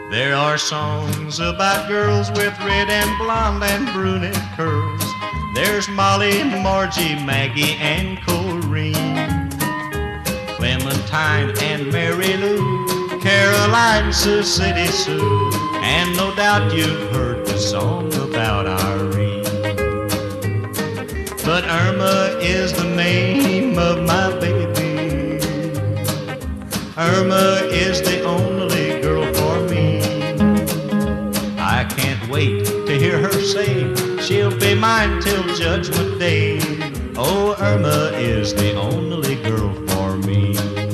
There are songs about girls with red and blonde and brunette curls. There's Molly, Margie, Maggie, and Corinne, Clementine and Mary Lou, Caroline, Sioux City Sue, and no doubt you've heard the song about Irene. But Irma is the name of my baby. Irma is the only girl for me. I can't wait to hear her say she'll be mine till Judgment Day. Oh, Irma is the only girl for me.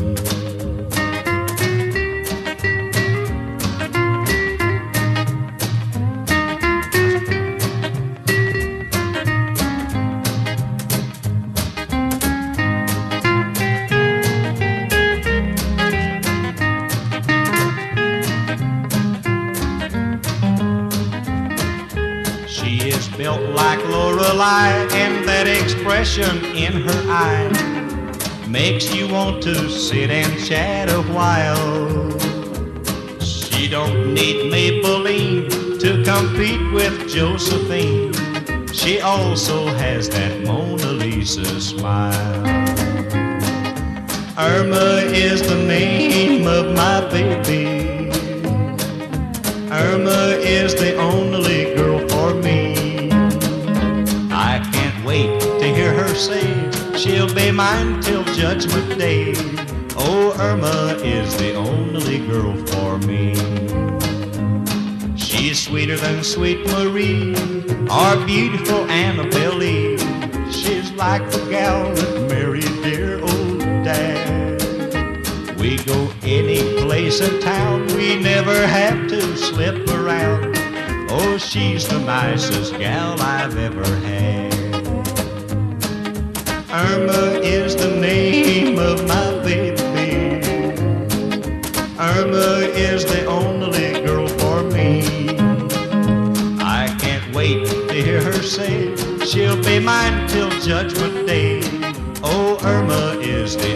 She is built like Lorelei, and that expression in her eye makes you want to sit and chat a while. She don't need Maybelline to compete with Josephine. She also has that Mona Lisa smile. Irma is the name of my baby. Irma is the only girl for me. I can't wait to hear her say she'll be mine till Judgment Day. Oh, Irma is the only girl for me. She's sweeter than Sweet Marie or beautiful Annabelle Lee. She's like the gal that married dear old Dad. We go any place in town, we never have to slip around. Oh, she's the nicest gal I've ever had. Irma is the name of my baby. Irma is the only girl for me. I can't wait to hear her say she'll be mine till Judgment Day. Oh, Irma is the